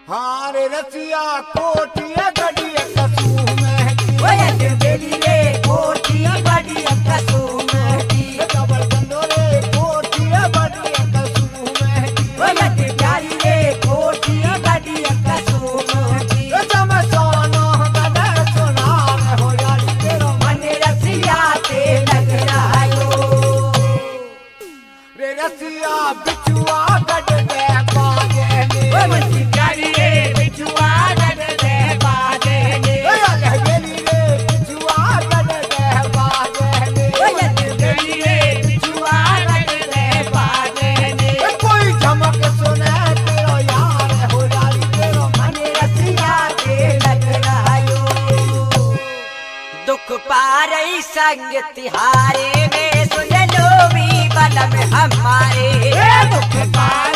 हारे रसिया कोठिया गड़िया कसू में ओए बेली रे कोठिया गड़िया कसू में डबल गंडोरे कोठिया गड़िया कसू में ओए प्यारी रे कोठिया गड़िया कसू में जम सोनो गदा सुना हो यारी तेरो मन रसिया ते लग रहायो रे रसिया बिछुआ गड़ दे बाजे ने ओए मन प्यारी रे बिछुआ गड़ दे बाजे ने ओए बेली रे बिछुआ गड़ दे बाजे ने ओए बेली रे बिछुआ गड़ दे बाजे ने कोई झमक सुने तेरो यार हो यारी तेरो मन रसिया ते लग रहायो दुख पारई संग तिहारे में सुन लो भी बलम हमारे दुख पार